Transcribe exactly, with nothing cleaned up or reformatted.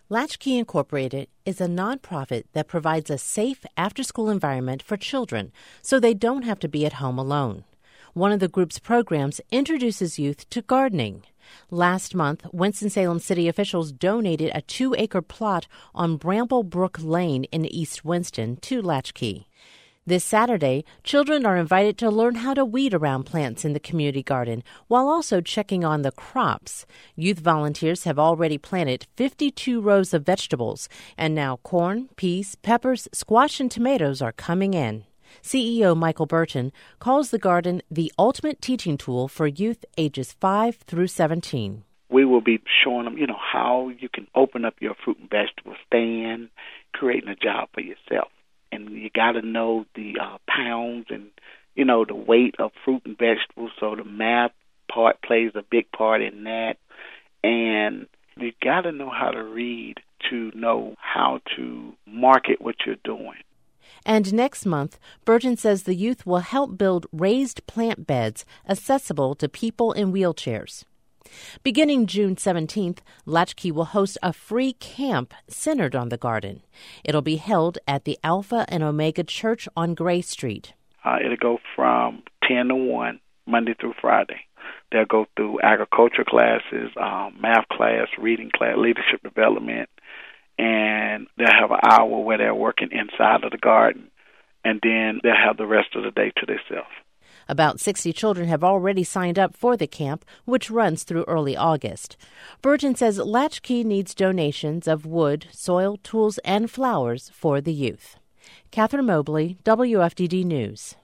Latchkey Incorporated is a nonprofit that provides a safe after-school environment for children so they don't have to be at home alone. One of the group's programs introduces youth to gardening. Last month, Winston-Salem city officials donated a two-acre plot on Bramblebrook Lane in East Winston to Latchkey. This Saturday, children are invited to learn how to weed around plants in the community garden while also checking on the crops. Youth volunteers have already planted fifty-two rows of vegetables, and now corn, peas, peppers, squash, and tomatoes are coming in. C E O Michael Burton calls the garden the ultimate teaching tool for youth ages five through seventeen. We will be showing them, you know, how you can open up your fruit and vegetable stand, creating a job for yourself. And you got to know the uh, pounds and, you know, the weight of fruit and vegetables. So the math part plays a big part in that. And you got to know how to read to know how to market what you're doing. And next month, Burton says the youth will help build raised plant beds accessible to people in wheelchairs. Beginning June seventeenth, Latchkey will host a free camp centered on the garden. It'll be held at the Alpha and Omega Church on Gray Street. Uh, it'll go from ten to one, Monday through Friday. They'll go through agriculture classes, um, math class, reading class, leadership development, and they'll have an hour where they're working inside of the garden, and then they'll have the rest of the day to themselves. About sixty children have already signed up for the camp, which runs through early August. Burton says Latchkey needs donations of wood, soil, tools, and flowers for the youth. Catherine Mobley, W F D D News.